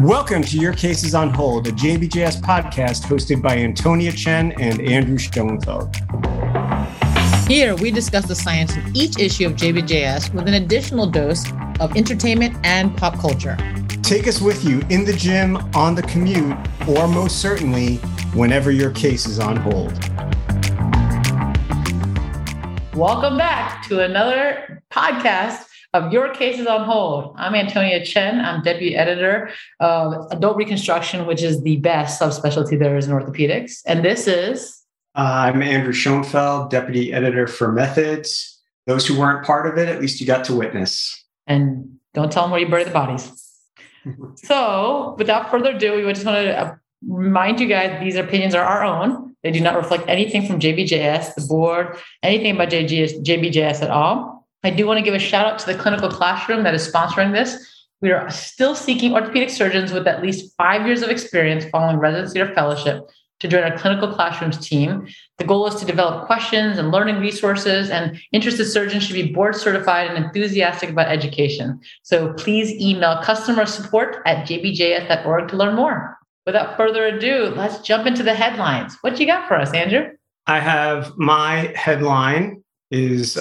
Welcome to Your Case is on Hold, a JBJS podcast hosted by Antonia Chen and Andrew Schoenfeld. Here, we discuss the science in each issue of JBJS with an additional dose of entertainment and pop culture. Take us with you in the gym, on the commute, or most certainly, whenever your case is on hold. Welcome back to another podcast of Your Case is on Hold. I'm Antonia Chen. I'm deputy editor of Adult Reconstruction, which is the best subspecialty there is in orthopedics. And this is... I'm Andrew Schoenfeld, deputy editor for Methods. Those who weren't part of it, at least you got to witness. And don't tell them where you bury the bodies. So without further ado, we just want to remind you guys, these opinions are our own. They do not reflect anything from JBJS, the board, anything about JBJS at all. I do want to give a shout out to the clinical classroom that is sponsoring this. We are still seeking orthopedic surgeons with at least 5 years of experience following residency or fellowship to join our clinical classrooms team. The goal is to develop questions and learning resources, and interested surgeons should be board certified and enthusiastic about education. So please email customersupport@jbjs.org to learn more. Without further ado, let's jump into the headlines. What you got for us, Andrew? I have my headline is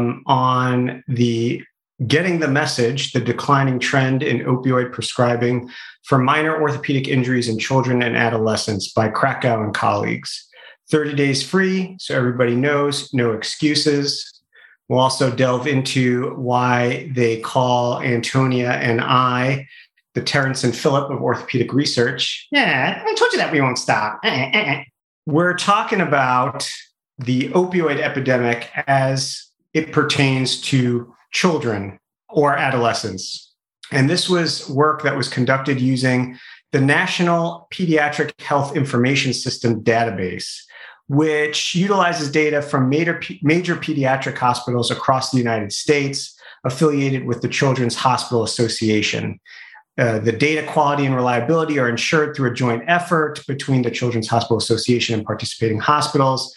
on the Getting the Message, the declining trend in opioid prescribing for minor orthopedic injuries in children and adolescents by Krakow and colleagues. 30 days free, so everybody knows, no excuses. We'll also delve into why they call Antonia and I the Terrence and Phillip of orthopedic research. Yeah, I told you that we won't stop. We're talking about the opioid epidemic as it pertains to children or adolescents. And this was work that was conducted using the National Pediatric Health Information System database, which utilizes data from major pediatric hospitals across the United States affiliated with the Children's Hospital Association. The data quality and reliability are ensured through a joint effort between the Children's Hospital Association and participating hospitals.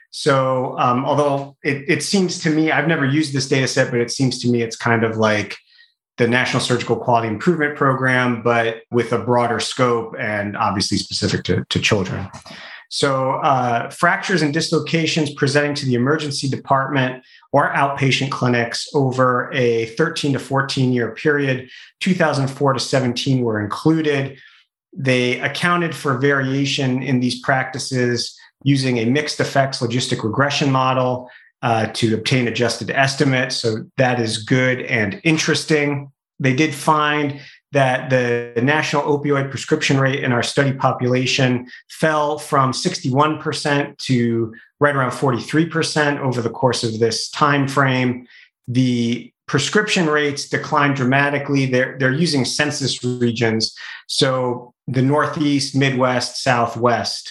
So although it seems to me, I've never used this data set, but it seems to me it's kind of like the National Surgical Quality Improvement Program, but with a broader scope and obviously specific to children. So fractures and dislocations presenting to the emergency department or outpatient clinics over a 13 to 14 year period, 2004 to 17 were included. They accounted for variation in these practices using a mixed effects logistic regression model to obtain adjusted estimates. So that is good and interesting. They did find that the national opioid prescription rate in our study population fell from 61% to right around 43% over the course of this time frame. The prescription rates declined dramatically. They're using census regions, so the Northeast, Midwest, Southwest.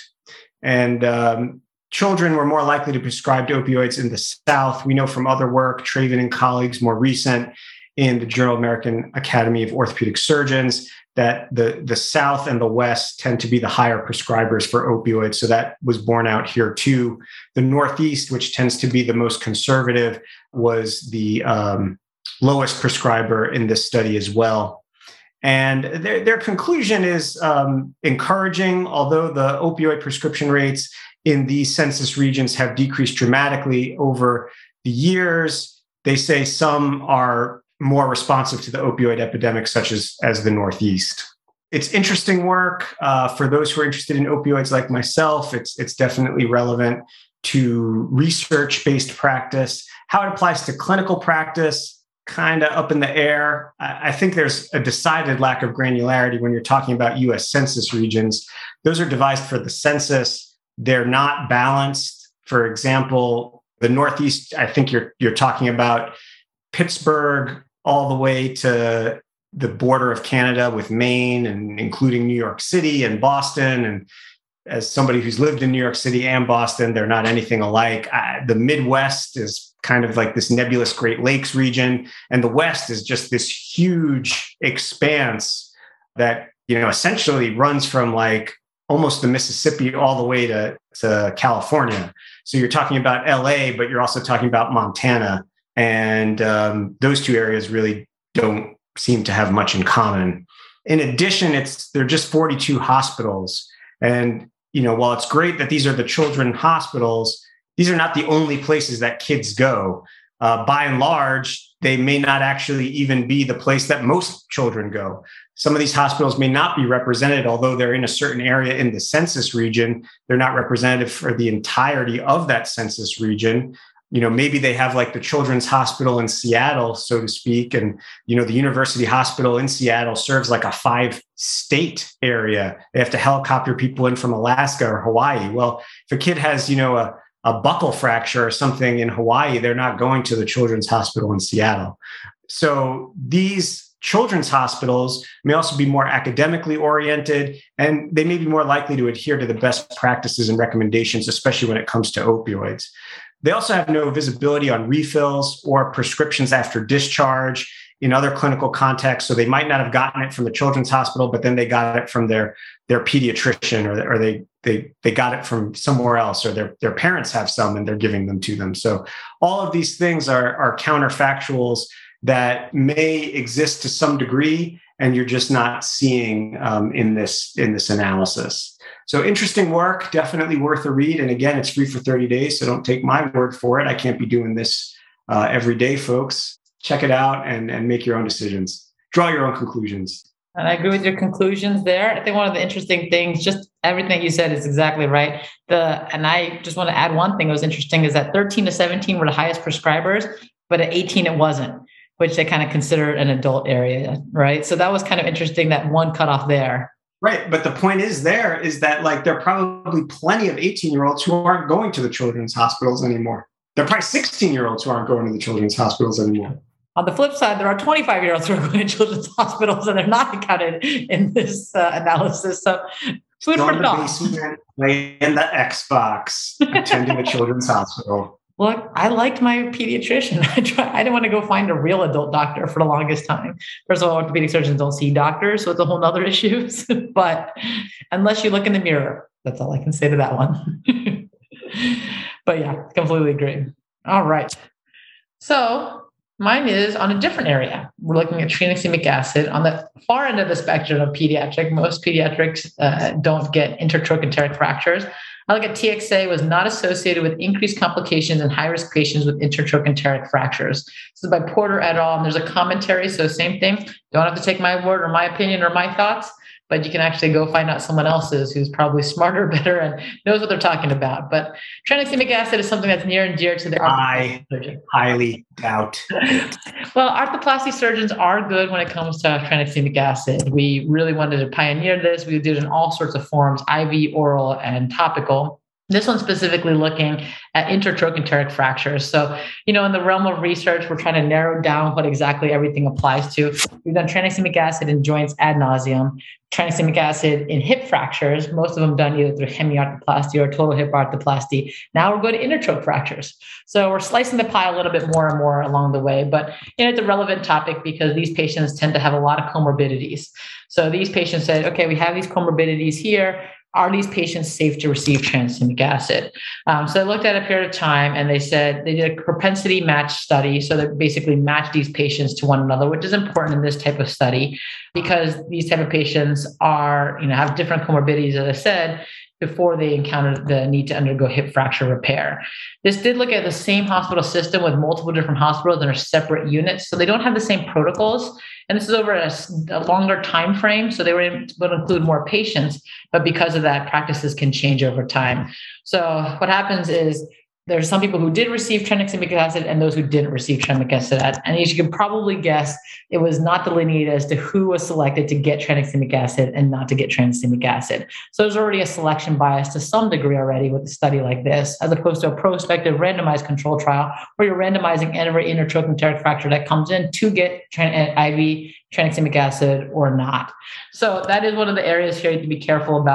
And children were more likely to be prescribed opioids in the South. We know from other work, Traven and colleagues, more recent, in the Journal of American Academy of Orthopedic Surgeons, that the South and the West tend to be the higher prescribers for opioids. So that was borne out here too. The Northeast, which tends to be the most conservative, was the lowest prescriber in this study as well. And their conclusion is encouraging. Although the opioid prescription rates in these census regions have decreased dramatically over the years, they say some are more responsive to the opioid epidemic, such as the Northeast. It's interesting work. For those who are interested in opioids like myself, it's definitely relevant to research-based practice. How it applies to clinical practice, kind of up in the air. I think there's a decided lack of granularity when you're talking about U.S. census regions. Those are devised for the census. They're not balanced. For example, the Northeast, I think you're talking about Pittsburgh all the way to the border of Canada with Maine, and including New York City and Boston. And as somebody who's lived in New York City and Boston, they're not anything alike. The Midwest is kind of like this nebulous Great Lakes region, and the West is just this huge expanse that, essentially runs from like almost the Mississippi all the way to California. So you're talking about LA, but you're also talking about Montana. And those two areas really don't seem to have much in common. In addition, they're just 42 hospitals. And, while it's great that these are the children's hospitals, these are not the only places that kids go. By and large, they may not actually even be the place that most children go. Some of these hospitals may not be represented, although they're in a certain area in the census region. They're not representative for the entirety of that census region. Maybe they have like the Children's Hospital in Seattle, so to speak. And, the University Hospital in Seattle serves like a 5-state area. They have to helicopter people in from Alaska or Hawaii. Well, if a kid has, a buckle fracture or something in Hawaii, they're not going to the Children's Hospital in Seattle. So these children's hospitals may also be more academically oriented, and they may be more likely to adhere to the best practices and recommendations, especially when it comes to opioids. They also have no visibility on refills or prescriptions after discharge in other clinical contexts. So they might not have gotten it from the children's hospital, but then they got it from their pediatrician, or they got it from somewhere else, or their parents have some and they're giving them to them. So all of these things are counterfactuals that may exist to some degree, and you're just not seeing in this analysis. So interesting work, definitely worth a read. And again, it's free for 30 days, so don't take my word for it. I can't be doing this every day, folks. Check it out and make your own decisions. Draw your own conclusions. And I agree with your conclusions there. I think one of the interesting things, just everything you said is exactly right. And I just want to add one thing that was interesting is that 13 to 17 were the highest prescribers, but at 18 it wasn't, which they kind of consider an adult area, right? So that was kind of interesting, that one cutoff there. Right. But the point is there are probably plenty of 18-year-olds who aren't going to the children's hospitals anymore. There are probably 16-year-olds who aren't going to the children's hospitals anymore. On the flip side, there are 25-year-olds who are going to children's hospitals, and they're not counted in this analysis. So food for thought. Playing the Xbox, attending a children's hospital. Look, I liked my pediatrician. I didn't want to go find a real adult doctor for the longest time. First of all, orthopedic surgeons don't see doctors, so it's a whole nother issue. But unless you look in the mirror, that's all I can say to that one. But yeah, completely agree. All right. So mine is on a different area. We're looking at tranexamic acid on the far end of the spectrum of pediatric. Most pediatrics don't get intertrochanteric fractures. I look at TXA was not associated with increased complications in high-risk patients with intertrochanteric fractures. This is by Porter et al. And there's a commentary, so same thing. Don't have to take my word or my opinion or my thoughts, but you can actually go find out someone else's who's probably smarter, better, and knows what they're talking about. But tranexamic acid is something that's near and dear to the I highly doubt it. Well, arthroplasty surgeons are good when it comes to tranexamic acid. We really wanted to pioneer this. We did it in all sorts of forms, IV, oral, and topical. This one's specifically looking at intertrochanteric fractures. So, in the realm of research, we're trying to narrow down what exactly everything applies to. We've done tranexamic acid in joints ad nauseum, tranexamic acid in hip fractures, most of them done either through hemiarthroplasty or total hip arthroplasty. Now we're going to intertroch fractures. So we're slicing the pie a little bit more and more along the way. But it's a relevant topic because these patients tend to have a lot of comorbidities. So these patients said, okay, we have these comorbidities here. Are these patients safe to receive tranexamic acid? So they looked at a period of time and they said they did a propensity match study. So they basically matched these patients to one another, which is important in this type of study because these type of patients are, have different comorbidities, as I said, before they encountered the need to undergo hip fracture repair. This did look at the same hospital system with multiple different hospitals that are separate units. So they don't have the same protocols. And this is over a longer time frame. So they were able to include more patients, but because of that, practices can change over time. So what happens is there's some people who did receive tranexamic acid and those who didn't receive tranexamic acid. And as you can probably guess, it was not delineated as to who was selected to get tranexamic acid and not to get tranexamic acid. So there's already a selection bias to some degree already with a study like this, as opposed to a prospective randomized control trial where you're randomizing every intertrochanteric fracture that comes in to get IV tranexamic acid or not. So that is one of the areas here you have to be careful about it.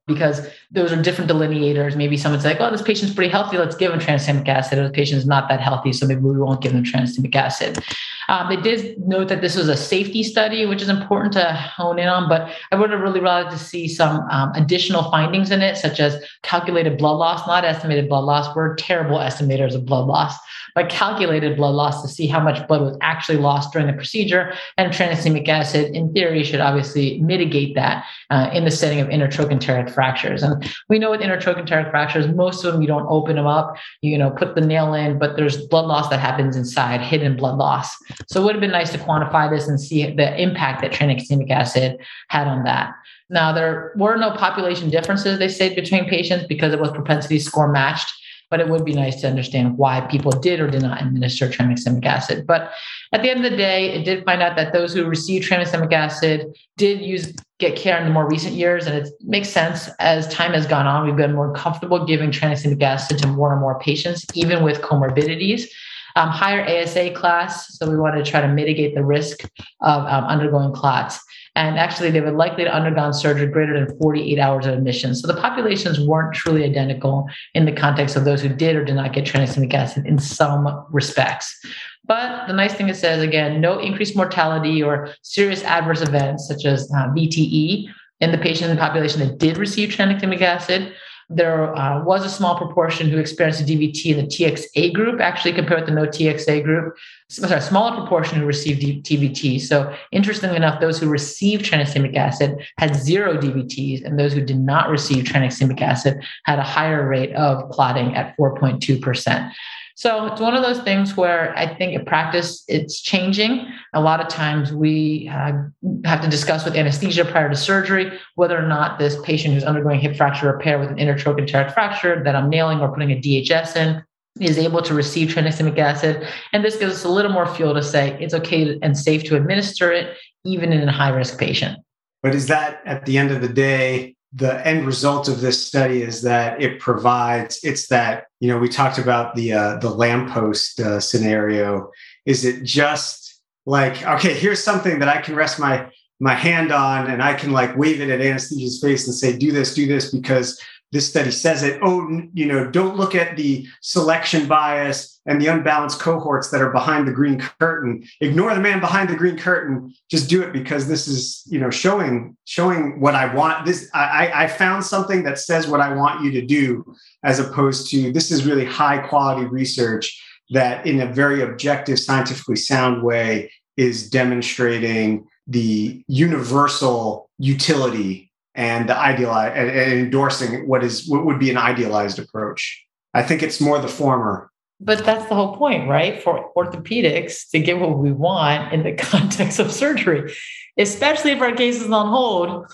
because those are different delineators. Maybe someone's like, oh, this patient's pretty healthy, let's give them tranexamic acid. Or the patient's not that healthy, so maybe we won't give them tranexamic acid. They did note that this was a safety study, which is important to hone in on, but I would have really rather to see some additional findings in it, such as calculated blood loss, not estimated blood loss. We're terrible estimators of blood loss, but calculated blood loss to see how much blood was actually lost during the procedure. And tranexamic acid, in theory, should obviously mitigate that in the setting of intertrochanteric fractures. And we know with intertrochanteric fractures, most of them, you don't open them up, put the nail in, but there's blood loss that happens inside, hidden blood loss. So it would have been nice to quantify this and see the impact that tranexamic acid had on that. Now, there were no population differences, they said, between patients because it was propensity score matched, but it would be nice to understand why people did or did not administer tranexamic acid. But at the end of the day, it did find out that those who received tranexamic acid did get care in the more recent years. And it makes sense as time has gone on, we've been more comfortable giving tranexamic acid to more and more patients, even with comorbidities. Higher ASA class, so we wanted to try to mitigate the risk of undergoing clots. And actually, they were likely to undergone surgery greater than 48 hours of admission. So the populations weren't truly identical in the context of those who did or did not get tranexamic acid in some respects. But the nice thing it says, again, no increased mortality or serious adverse events such as VTE in the patient population that did receive tranexamic acid. There was a small proportion who experienced a DVT in the TXA group, actually compared with the no TXA group. Smaller proportion who received TVT. So interestingly enough, those who received tranexamic acid had 0 DVTs, and those who did not receive tranexamic acid had a higher rate of clotting at 4.2%. So it's one of those things where I think in practice, it's changing. A lot of times we have to discuss with anesthesia prior to surgery, whether or not this patient who's undergoing hip fracture repair with an intertrochanteric fracture that I'm nailing or putting a DHS in is able to receive tranexamic acid. And this gives us a little more fuel to say it's okay and safe to administer it, even in a high-risk patient. But is that, at the end of the day, the end result of this study is that it provides, it's that, we talked about the lamppost scenario. Is it just like, okay, here's something that I can rest my hand on and I can like wave it at anesthesia's face and say, do this because this study says it. Oh, don't look at the selection bias and the unbalanced cohorts that are behind the green curtain. Ignore the man behind the green curtain. Just do it because this is, showing what I want. I found something that says what I want you to do, as opposed to this is really high quality research that in a very objective, scientifically sound way is demonstrating the universal utility and the idealized and endorsing what would be an idealized approach. I think it's more the former. But that's the whole point, right? For orthopedics to get what we want in the context of surgery, especially if our case is on hold.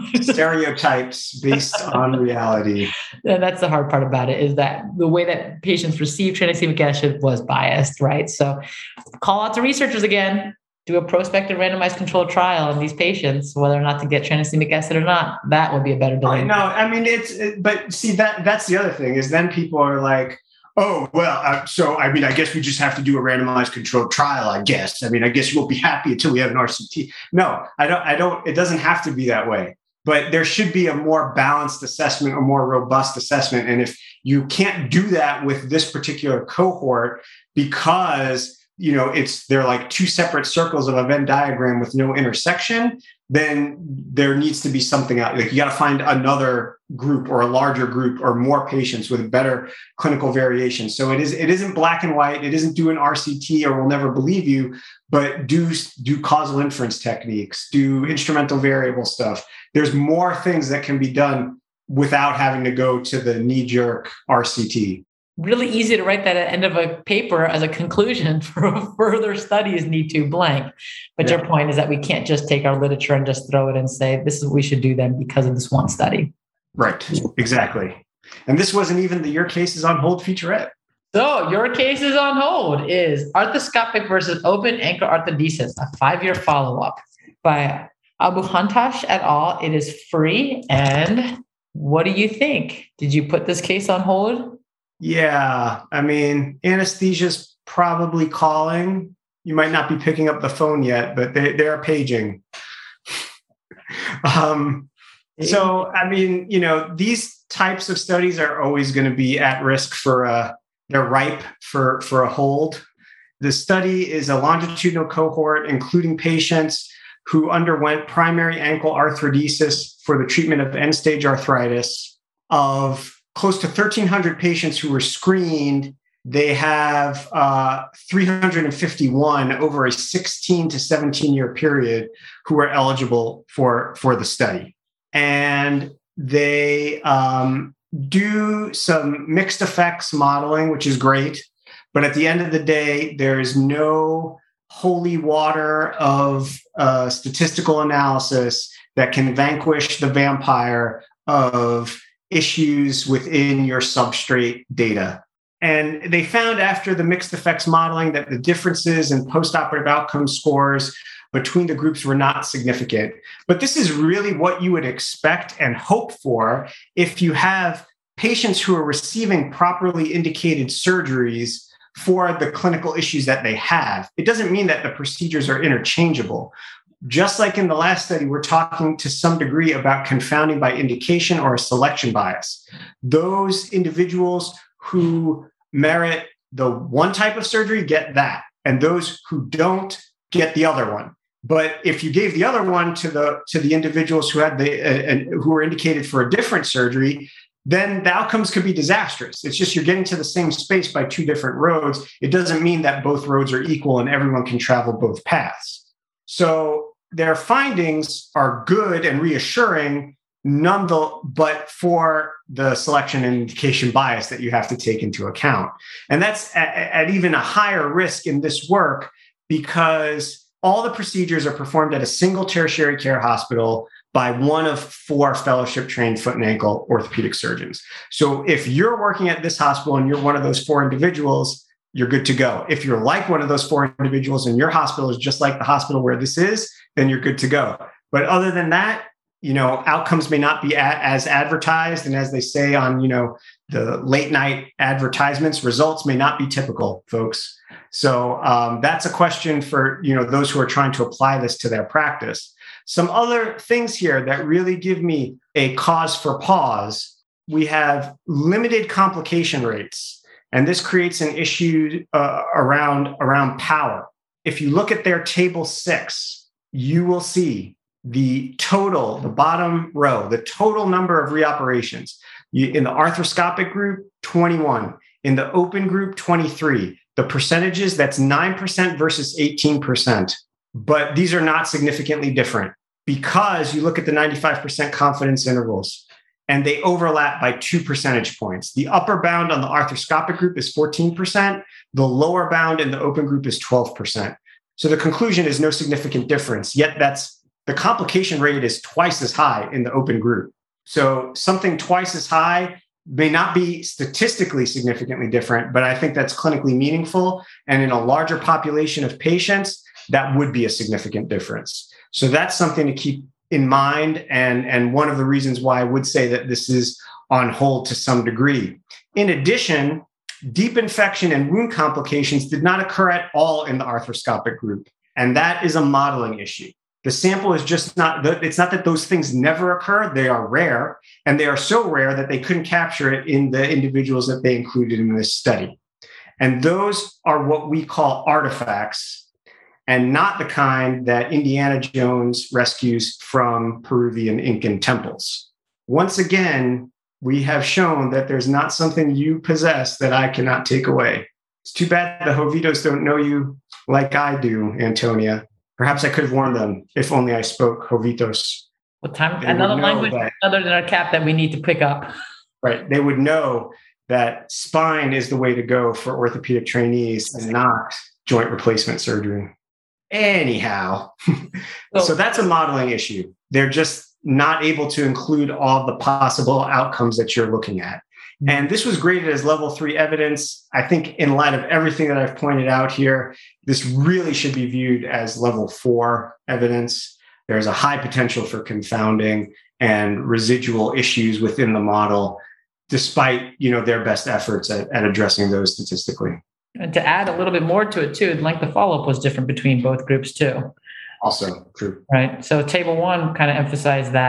Stereotypes based on reality. And that's the hard part about it, is that the way that patients receive tranexamic acid was biased, right? So call out to researchers again. Do a prospective randomized controlled trial on these patients, whether or not to get tranexamic acid or not. That would be a better delay. No, I mean, but see, that's the other thing is then people are like, oh, well, so, I mean, I guess we just have to do a randomized controlled trial, I guess. I mean, I guess you won't be happy until we have an RCT. No, I don't, it doesn't have to be that way, but there should be a more balanced assessment or more robust assessment. And if you can't do that with this particular cohort because they're like two separate circles of a Venn diagram with no intersection, then there needs to be something out. Like you got to find another group or a larger group or more patients with better clinical variation. So it isn't black and white. It isn't do an RCT or we'll never believe you, but do causal inference techniques, do instrumental variable stuff. There's more things that can be done without having to go to the knee-jerk RCT. Really easy to write that at the end of a paper as a conclusion for further studies need to blank. But Your point is that we can't just take our literature and just throw it and say, this is what we should do then because of this one study. Right, exactly. And this wasn't even the Your Case is on Hold featurette. So Your Case is on Hold is arthroscopic versus open ankle arthrodesis, a 5-year follow-up by Abuhantash et al. It is free. And what do you think? Did you put this case on hold? Yeah, I mean, anesthesia's probably calling. You might not be picking up the phone yet, but they are paging. So, I mean, these types of studies are always going to be at risk they're ripe for a hold. The study is a longitudinal cohort, including patients who underwent primary ankle arthrodesis for the treatment of end-stage arthritis. Of close to 1,300 patients who were screened, they have 351 over a 16 to 17-year period who are eligible for the study. And they do some mixed effects modeling, which is great. But at the end of the day, there is no holy water of statistical analysis that can vanquish the vampire of issues within your substrate data. And they found after the mixed effects modeling that the differences in postoperative outcome scores between the groups were not significant. But this is really what you would expect and hope for if you have patients who are receiving properly indicated surgeries for the clinical issues that they have. It doesn't mean that the procedures are interchangeable. Just like in the last study, we're talking to some degree about confounding by indication or a selection bias. Those individuals who merit the one type of surgery get that, and those who don't get the other one. But if you gave the other one to the individuals who had who were indicated for a different surgery, then the outcomes could be disastrous. It's just you're getting to the same space by two different roads. It doesn't mean that both roads are equal and everyone can travel both paths. So their findings are good and reassuring, but for the selection and indication bias that you have to take into account. And that's at even a higher risk in this work because all the procedures are performed at a single tertiary care hospital by one of 4 fellowship-trained foot and ankle orthopedic surgeons. So if you're working at this hospital and you're one of those 4 individuals, you're good to go. If you're like one of those 4 individuals and your hospital is just like the hospital where this is, then you're good to go. But other than that, outcomes may not be as advertised. And as they say on, the late night advertisements, results may not be typical, folks. So that's a question for, those who are trying to apply this to their practice. Some other things here that really give me a cause for pause. We have limited complication rates, and this creates an issue around power. If you look at their table 6, you will see the bottom row, the total number of reoperations. In the arthroscopic group, 21. In the open group, 23. The percentages, that's 9% versus 18%. But these are not significantly different because you look at the 95% confidence intervals and they overlap by 2 percentage points. The upper bound on the arthroscopic group is 14%. The lower bound in the open group is 12%. So the conclusion is no significant difference, yet the complication rate is twice as high in the open group. So something twice as high may not be statistically significantly different, but I think that's clinically meaningful. And in a larger population of patients, that would be a significant difference. So that's something to keep in mind. And one of the reasons why I would say that this is on hold to some degree. In addition, deep infection and wound complications did not occur at all in the arthroscopic group. And that is a modeling issue. The sample is just it's not that those things never occur. They are rare, and they are so rare that they couldn't capture it in the individuals that they included in this study. And those are what we call artifacts, and not the kind that Indiana Jones rescues from Peruvian Incan temples. Once again, we have shown that there's not something you possess that I cannot take away. It's too bad the Jovitos don't know you like I do, Antonia. Perhaps I could have warned them if only I spoke Jovitos. What time? Another language other than our cap that we need to pick up. Right. They would know that spine is the way to go for orthopedic trainees and not joint replacement surgery. Anyhow, so that's a modeling issue. They're just not able to include all the possible outcomes that you're looking at. And this was graded as level 3 evidence. I think in light of everything that I've pointed out here, this really should be viewed as level 4 evidence. There's a high potential for confounding and residual issues within the model, despite their best efforts at addressing those statistically. And to add a little bit more to it too, the length of follow-up was different between both groups too. Also true. Right. So table 1 kind of emphasized that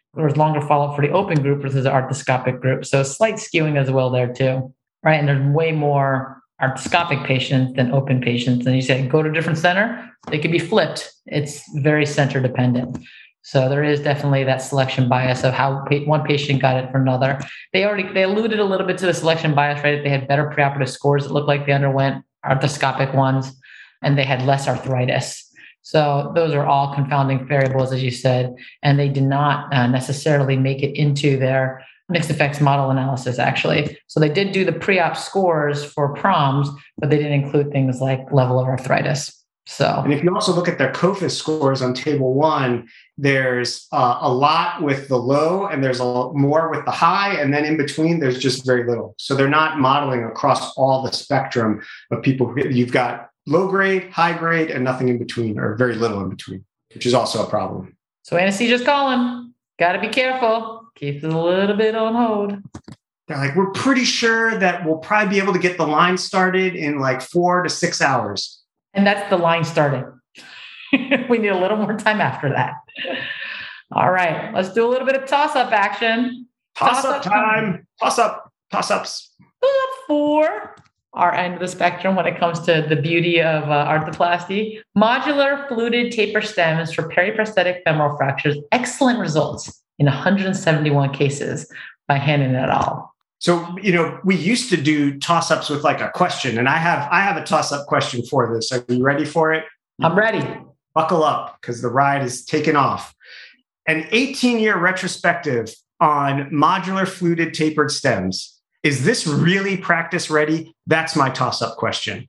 there was longer follow-up for the open group versus the arthroscopic group. So slight skewing as well there too, right? And there's way more arthroscopic patients than open patients. And you say, go to a different center, they could be flipped. It's very center dependent. So there is definitely that selection bias of how one patient got it for another. They alluded a little bit to the selection bias, right? They had better preoperative scores. It looked like they underwent arthroscopic ones, and they had less arthritis. So those are all confounding variables, as you said, and they did not necessarily make it into their mixed effects model analysis, actually. So they did do the pre-op scores for PROMs, but they didn't include things like level of arthritis. So, and if you also look at their COFAS scores on table 1, there's a lot with the low and there's a lot more with the high. And then in between, there's just very little. So they're not modeling across all the spectrum of people. You've got low grade, high grade, and nothing in between, or very little in between, which is also a problem. So anesthesia's calling. Got to be careful. Keep it a little bit on hold. They're like, we're pretty sure that we'll probably be able to get the line started in like 4 to 6 hours. And that's the line starting. We need a little more time after that. All right, let's do a little bit of toss-up action. Toss-up time. Toss-ups. 4, our end of the spectrum when it comes to the beauty of arthroplasty. Modular fluted taper stems for periprosthetic femoral fractures. Excellent results in 171 cases by Hannon et al. So, we used to do toss-ups with like a question, and I have a toss-up question for this. Are you ready for it? I'm ready. Buckle up, because the ride is taking off. An 18-year retrospective on modular fluted tapered stems. Is this really practice ready? That's my toss-up question.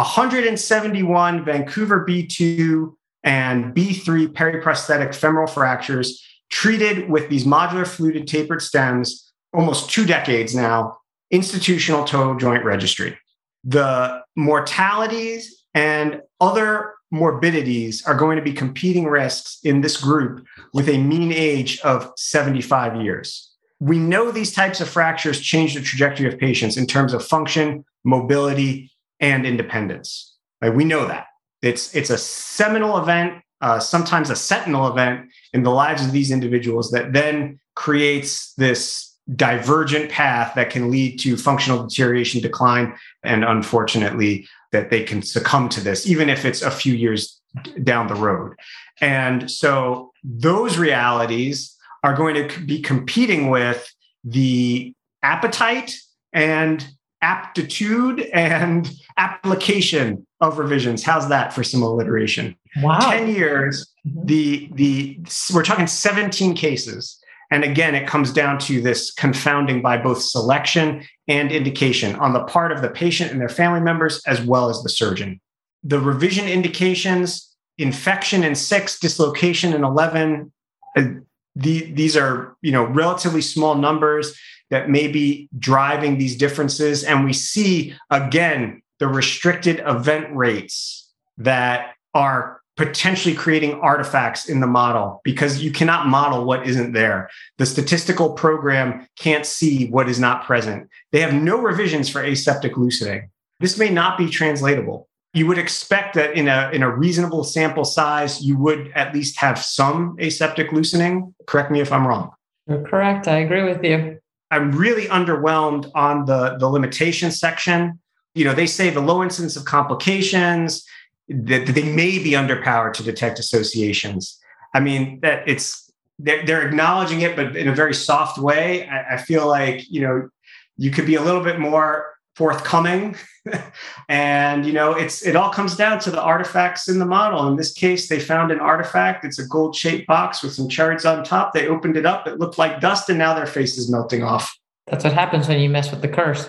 171 Vancouver B2 and B3 periprosthetic femoral fractures treated with these modular fluted tapered stems, almost 2 decades now, institutional total joint registry. The mortalities and other morbidities are going to be competing risks in this group with a mean age of 75 years. We know these types of fractures change the trajectory of patients in terms of function, mobility, and independence. Like, we know that. It's a seminal event, sometimes a sentinel event in the lives of these individuals that then creates this divergent path that can lead to functional deterioration, decline, and unfortunately, that they can succumb to this, even if it's a few years down the road. And so those realities are going to be competing with the appetite and aptitude and application of revisions. How's that for some alliteration? Wow. 10 years, we're talking 17 cases. And again, it comes down to this confounding by both selection and indication on the part of the patient and their family members, as well as the surgeon. The revision indications, infection in 6, dislocation in 11, these are relatively small numbers that may be driving these differences. And we see, again, the restricted event rates that are potentially creating artifacts in the model, because you cannot model what isn't there. The statistical program can't see what is not present. They have no revisions for aseptic loosening. This may not be translatable. You would expect that in a reasonable sample size, you would at least have some aseptic loosening. Correct me if I'm wrong. You're correct. I agree with you. I'm really underwhelmed on the limitation section. They say the low incidence of complications, that they may be underpowered to detect associations. I mean, that they're acknowledging it, but in a very soft way. I feel like, you could be a little bit more forthcoming. And, it all comes down to the artifacts in the model. In this case, they found an artifact. It's a gold-shaped box with some cherries on top. They opened it up. It looked like dust, and now their face is melting off. That's what happens when you mess with the curse.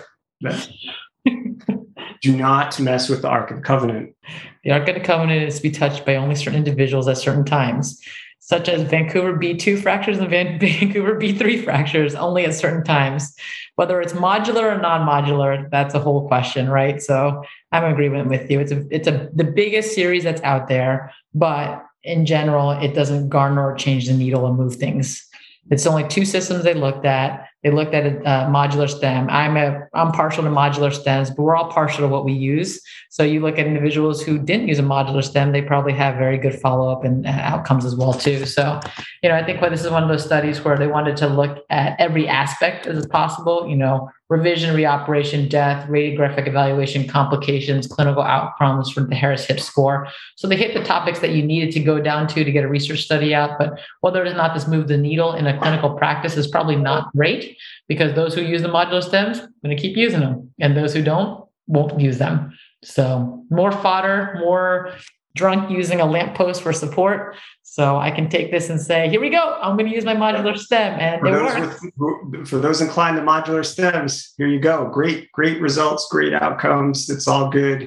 Do not mess with the Ark of the Covenant. The Ark of the Covenant is to be touched by only certain individuals at certain times, such as Vancouver B2 fractures and Vancouver B3 fractures only at certain times. Whether it's modular or non-modular, that's a whole question, right? So I'm in agreement with you. It's the biggest series that's out there, but in general, it doesn't garner or change the needle and move things. It's only 2 systems they looked at. They looked at a modular stem. I'm partial to modular stems, but we're all partial to what we use. So you look at individuals who didn't use a modular stem, they probably have very good follow-up and outcomes as well too. So, I think this is one of those studies where they wanted to look at every aspect as possible, revision, reoperation, death, radiographic evaluation, complications, clinical outcomes for the Harris HIP score. So they hit the topics that you needed to go down to get a research study out. But whether or not this moved the needle in a clinical practice is probably not great, because those who use the modular stems are going to keep using them, and those who don't won't use them. So more fodder, more drunk using a lamppost for support. So I can take this and say, here we go. I'm going to use my modular stem, and it works. For those inclined to modular stems, here you go. Great results, great outcomes. It's all good.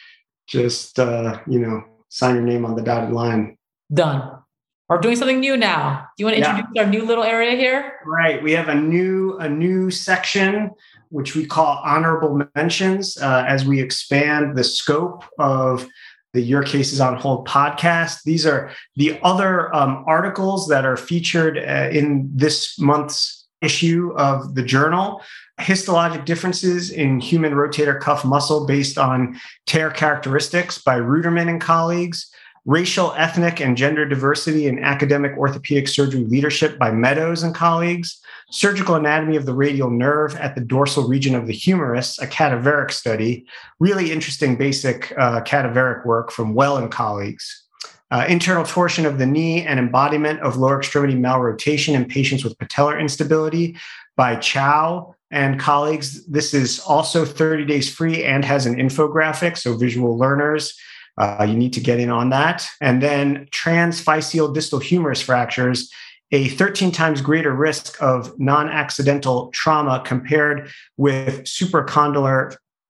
Just, sign your name on the dotted line. Done. We're doing something new now. Do you want to introduce our new little area here? Right. We have a new section, which we call honorable mentions, as we expand the scope of the Your Cases on Hold podcast. These are the other articles that are featured in this month's issue of the journal. Histologic differences in human rotator cuff muscle based on tear characteristics by Ruderman and colleagues. Racial, ethnic, and gender diversity in academic orthopedic surgery leadership by Meadows and colleagues. Surgical anatomy of the radial nerve at the dorsal region of the humerus, a cadaveric study. Really interesting basic cadaveric work from Well and colleagues. Internal torsion of the knee and embodiment of lower extremity malrotation in patients with patellar instability by Chow and colleagues. This is also 30 days free and has an infographic, so visual learners. You need to get in on that. And then transphyseal distal humerus fractures, a 13 times greater risk of non-accidental trauma compared with supracondylar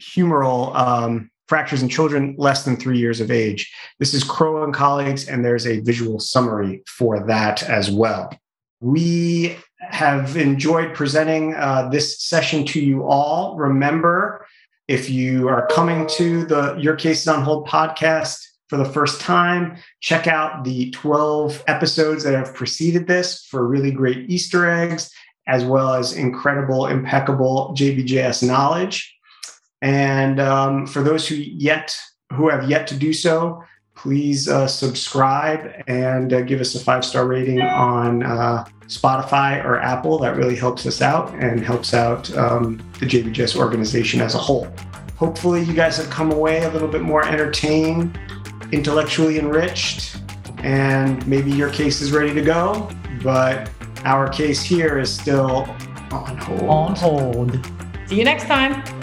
humeral fractures in children less than 3 years of age. This is Crow and colleagues, and there's a visual summary for that as well. We have enjoyed presenting this session to you all. Remember, if you are coming to the Your Cases on Hold podcast for the first time, check out the 12 episodes that have preceded this for really great Easter eggs, as well as incredible, impeccable JBJS knowledge. And for those who have yet to do so, please subscribe and give us a 5-star rating on Spotify or Apple. That really helps us out and helps out the JBJS organization as a whole. Hopefully you guys have come away a little bit more entertained, intellectually enriched, and maybe your case is ready to go, but our case here is still on hold. On hold. See you next time.